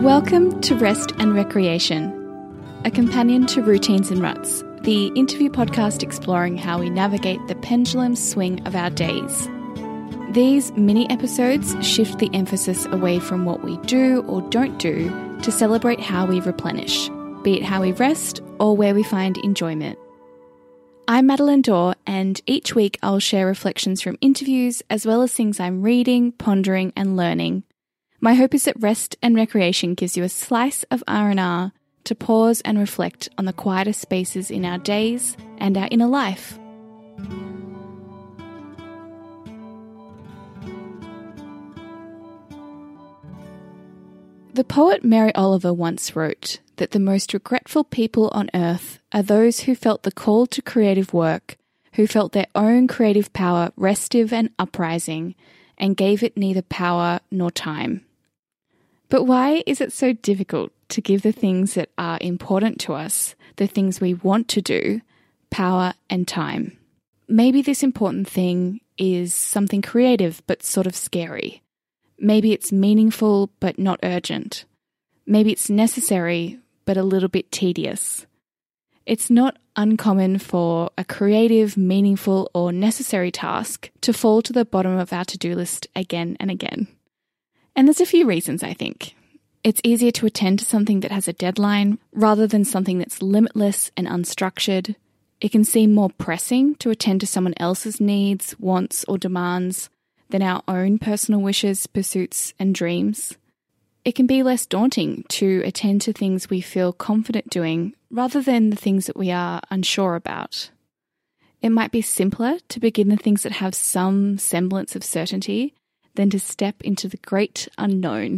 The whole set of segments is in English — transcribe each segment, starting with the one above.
Welcome to Rest and Recreation, a companion to Routines and Ruts, the interview podcast exploring how we navigate the pendulum swing of our days. These mini episodes shift the emphasis away from what we do or don't do to celebrate how we replenish, be it how we rest or where we find enjoyment. I'm Madeline Dorr, and each week I'll share reflections from interviews as well as things I'm reading, pondering and learning. My hope is that Rest and Recreation gives you a slice of R&R to pause and reflect on the quieter spaces in our days and our inner life. The poet Mary Oliver once wrote that the most regretful people on earth are those who felt the call to creative work, who felt their own creative power restive and uprising, and gave it neither power nor time. But why is it so difficult to give the things that are important to us, the things we want to do, power and time? Maybe this important thing is something creative but sort of scary. Maybe it's meaningful but not urgent. Maybe it's necessary but a little bit tedious. It's not uncommon for a creative, meaningful or necessary task to fall to the bottom of our to-do list again and again. And there's a few reasons, I think. It's easier to attend to something that has a deadline rather than something that's limitless and unstructured. It can seem more pressing to attend to someone else's needs, wants or demands than our own personal wishes, pursuits and dreams. It can be less daunting to attend to things we feel confident doing rather than the things that we are unsure about. It might be simpler to begin the things that have some semblance of certainty than to step into the great unknown.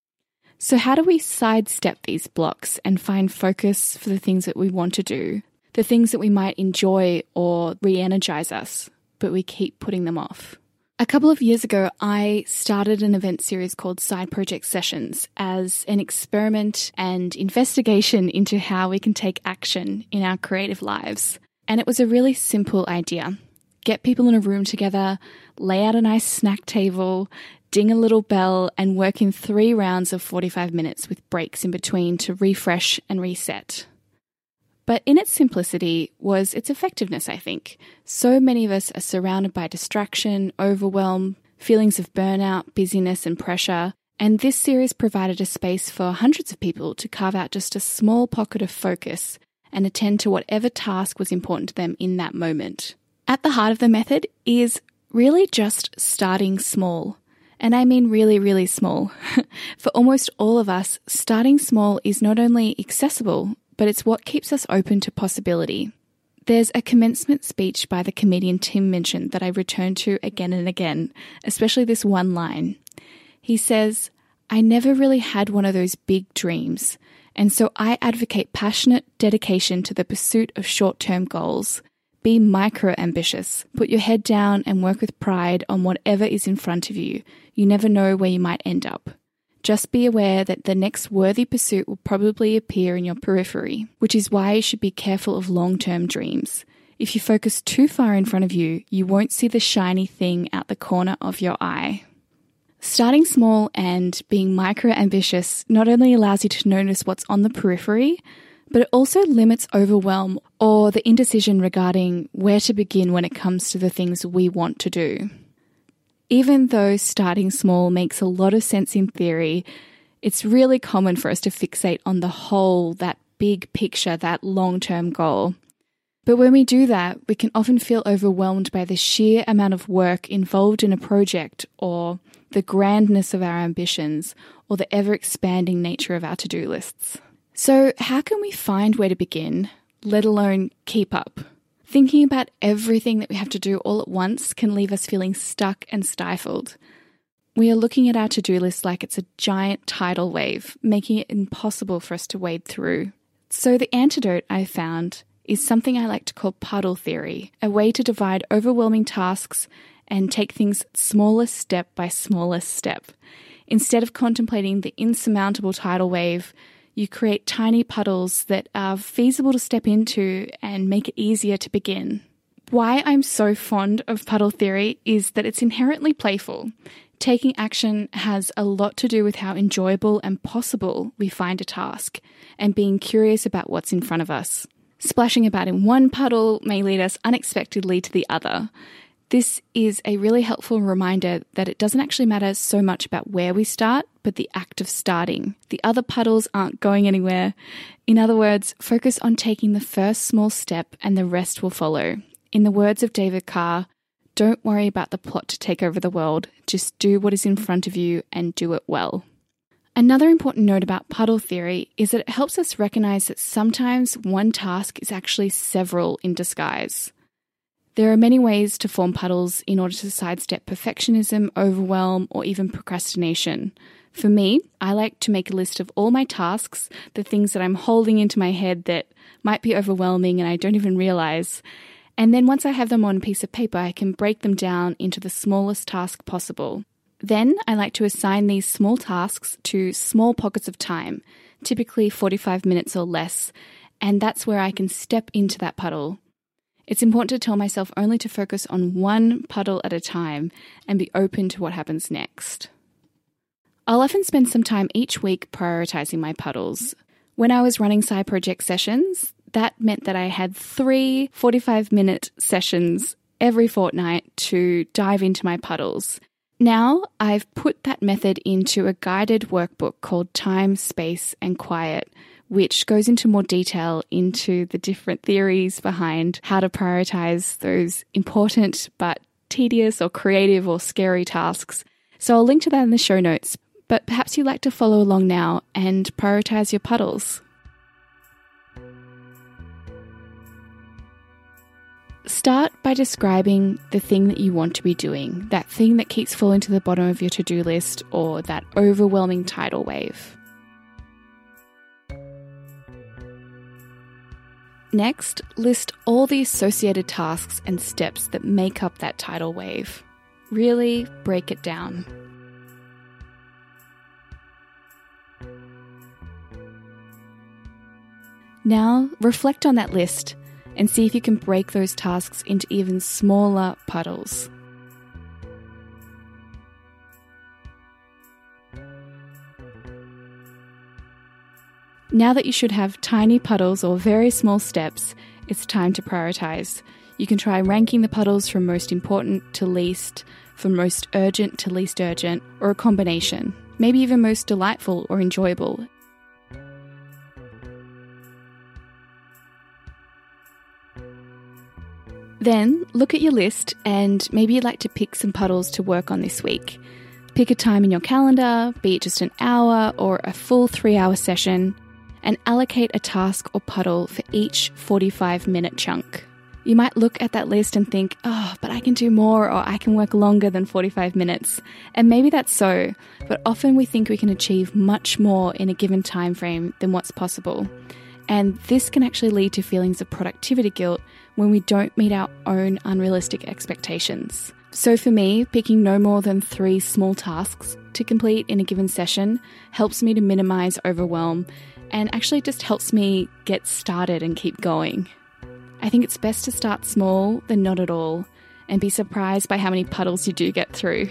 So how do we sidestep these blocks and find focus for the things that we want to do, the things that we might enjoy or re-energize us, but we keep putting them off? A couple of years ago, I started an event series called Side Project Sessions as an experiment and investigation into how we can take action in our creative lives. And it was a really simple idea. Get people in a room together, lay out a nice snack table, ding a little bell, and work in 3 rounds of 45 minutes with breaks in between to refresh and reset. But in its simplicity was its effectiveness, I think. So many of us are surrounded by distraction, overwhelm, feelings of burnout, busyness and pressure, and this series provided a space for hundreds of people to carve out just a small pocket of focus and attend to whatever task was important to them in that moment. At the heart of the method is really just starting small. And I mean really, really small. For almost all of us, starting small is not only accessible, but it's what keeps us open to possibility. There's a commencement speech by the comedian Tim Minchin that I return to again and again, especially this one line. He says, "I never really had one of those big dreams, and so I advocate passionate dedication to the pursuit of short-term goals. Be micro-ambitious. Put your head down and work with pride on whatever is in front of you. You never know where you might end up. Just be aware that the next worthy pursuit will probably appear in your periphery, which is why you should be careful of long-term dreams. If you focus too far in front of you, you won't see the shiny thing out the corner of your eye." Starting small and being micro-ambitious not only allows you to notice what's on the periphery, but it also limits overwhelm or the indecision regarding where to begin when it comes to the things we want to do. Even though starting small makes a lot of sense in theory, it's really common for us to fixate on the whole, that big picture, that long-term goal. But when we do that, we can often feel overwhelmed by the sheer amount of work involved in a project or the grandness of our ambitions or the ever-expanding nature of our to-do lists. So how can we find where to begin, let alone keep up? Thinking about everything that we have to do all at once can leave us feeling stuck and stifled. We are looking at our to-do list like it's a giant tidal wave, making it impossible for us to wade through. So the antidote I found is something I like to call puddle theory, a way to divide overwhelming tasks and take things smallest step by smallest step. Instead of contemplating the insurmountable tidal wave, you create tiny puddles that are feasible to step into and make it easier to begin. Why I'm so fond of puddle theory is that it's inherently playful. Taking action has a lot to do with how enjoyable and possible we find a task and being curious about what's in front of us. Splashing about in one puddle may lead us unexpectedly to the other. This is a really helpful reminder that it doesn't actually matter so much about where we start, but the act of starting. The other puddles aren't going anywhere. In other words, focus on taking the first small step and the rest will follow. In the words of David Carr, don't worry about the plot to take over the world. Just do what is in front of you and do it well. Another important note about puddle theory is that it helps us recognize that sometimes one task is actually several in disguise. There are many ways to form puddles in order to sidestep perfectionism, overwhelm, or even procrastination. For me, I like to make a list of all my tasks, the things that I'm holding into my head that might be overwhelming and I don't even realize. And then once I have them on a piece of paper, I can break them down into the smallest task possible. Then I like to assign these small tasks to small pockets of time, typically 45 minutes or less, and that's where I can step into that puddle. It's important to tell myself only to focus on one puddle at a time and be open to what happens next. I'll often spend some time each week prioritizing my puddles. When I was running side project sessions, that meant that I had 3 45-minute sessions every fortnight to dive into my puddles. Now I've put that method into a guided workbook called Time, Space and Quiet, which goes into more detail into the different theories behind how to prioritize those important but tedious or creative or scary tasks. So I'll link to that in the show notes, but perhaps you'd like to follow along now and prioritize your puddles. Start by describing the thing that you want to be doing, that thing that keeps falling to the bottom of your to-do list or that overwhelming tidal wave. Next, list all the associated tasks and steps that make up that tidal wave. Really break it down. Now, reflect on that list and see if you can break those tasks into even smaller puddles. Now that you should have tiny puddles or very small steps, it's time to prioritize. You can try ranking the puddles from most important to least, from most urgent to least urgent, or a combination, maybe even most delightful or enjoyable. Then, look at your list and maybe you'd like to pick some puddles to work on this week. Pick a time in your calendar, be it just an hour or a full 3-hour session, and allocate a task or puddle for each 45-minute chunk. You might look at that list and think, but I can do more or I can work longer than 45 minutes. And maybe that's so, but often we think we can achieve much more in a given time frame than what's possible. And this can actually lead to feelings of productivity guilt when we don't meet our own unrealistic expectations. So for me, picking no more than 3 small tasks to complete in a given session helps me to minimize overwhelm and actually just helps me get started and keep going. I think it's best to start small than not at all and be surprised by how many puddles you do get through.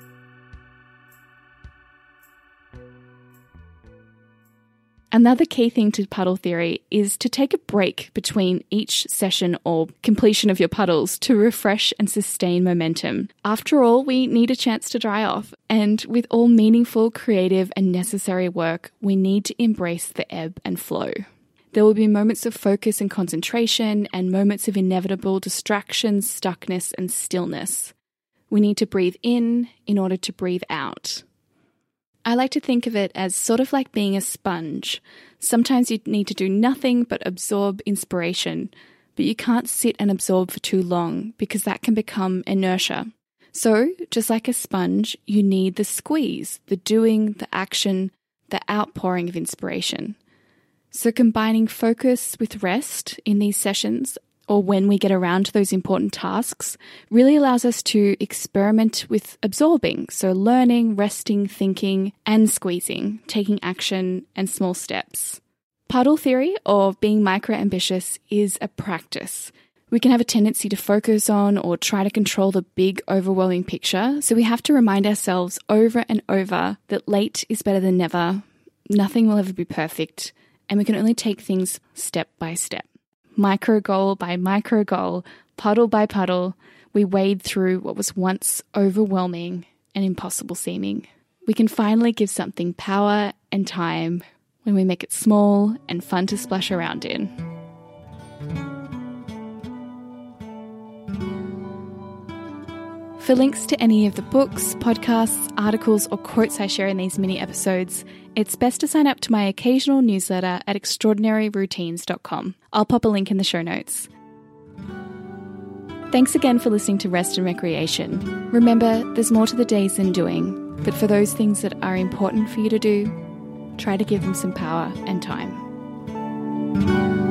Another key thing to puddle theory is to take a break between each session or completion of your puddles to refresh and sustain momentum. After all, we need a chance to dry off, and with all meaningful, creative and necessary work, we need to embrace the ebb and flow. There will be moments of focus and concentration and moments of inevitable distractions, stuckness and stillness. We need to breathe in order to breathe out. I like to think of it as sort of like being a sponge. Sometimes you need to do nothing but absorb inspiration, but you can't sit and absorb for too long because that can become inertia. So, just like a sponge, you need the squeeze, the doing, the action, the outpouring of inspiration. So combining focus with rest in these sessions, or when we get around to those important tasks, really allows us to experiment with absorbing, so learning, resting, thinking, and squeezing, taking action and small steps. Puddle theory, or being micro-ambitious, is a practice. We can have a tendency to focus on or try to control the big, overwhelming picture, so we have to remind ourselves over and over that late is better than never, nothing will ever be perfect, and we can only take things step by step. Micro goal by micro goal, puddle by puddle, we wade through what was once overwhelming and impossible seeming. We can finally give something power and time when we make it small and fun to splash around in. For links to any of the books, podcasts, articles, or quotes I share in these mini episodes, it's best to sign up to my occasional newsletter at extraordinaryroutines.com. I'll pop a link in the show notes. Thanks again for listening to Rest and Recreation. Remember, there's more to the days than doing, but for those things that are important for you to do, try to give them some power and time.